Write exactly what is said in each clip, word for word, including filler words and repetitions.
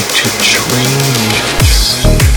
to dreams.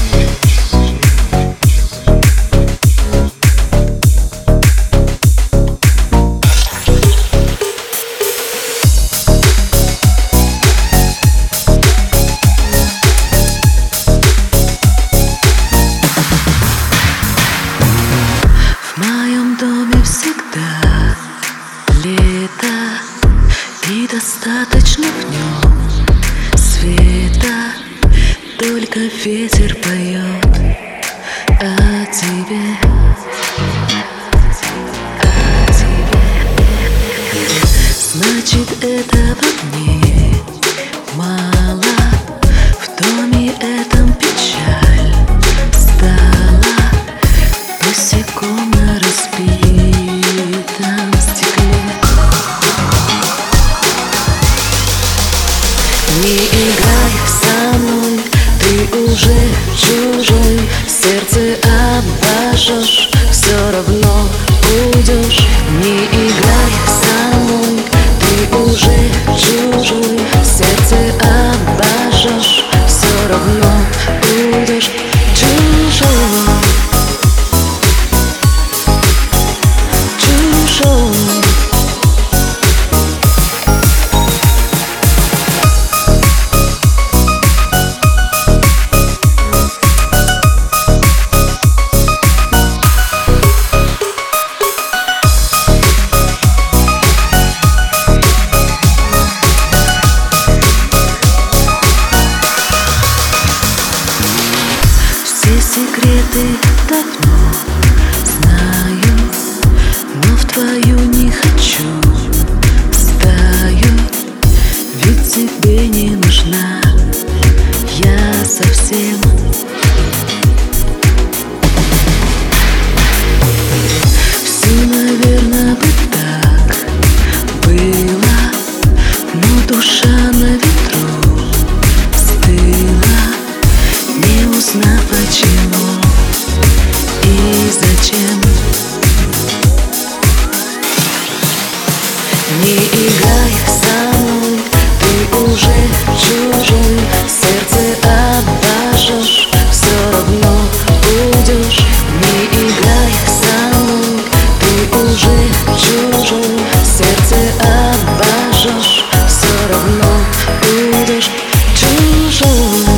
В моем доме всегда лето, и достаточно в нем света. Только ветер поет о тебе, о тебе. Значит, этого мне мало. В доме этом печаль стала босиком на разбитом стекле. Не играй со мной, ты уже чужой. Сердце обожжешь, все равно уйдешь. Не играй со мной, ты уже чужой. Сердце обожжешь, все равно уйдешь. Чужой, чужой. Секреты давно знаю, но в твою не хочу стаю. Ведь тебе не нужна я совсем. Все, наверное, бы так было, но душа на ветру стыла, не узнав почему и зачем. Не играй со мной, ты уже чужой. Сердце обожжешь, все равно уйдешь. Не играй со мной, ты уже чужой. Сердце обожжешь, все равно уйдешь. Чужой.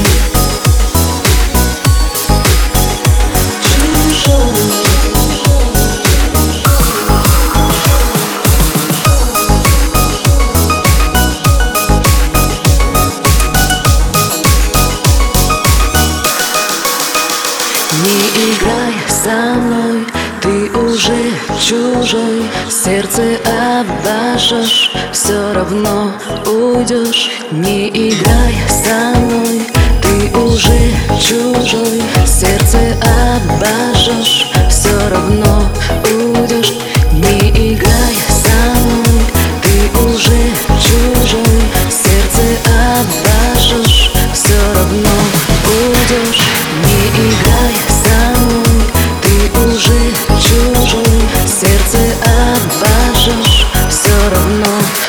Не играй со мной, ты уже чужой. Сердце обожжешь, все равно уйдешь. Не играй со мной, ты уже чужой. Сердце обожжешь, все равно уйдешь. Не играй со мной, ты уже чужой. Сердце обожжешь, все равно уйдешь. Не играй со мной, ты уже чужой. Сердце обожжешь, все равно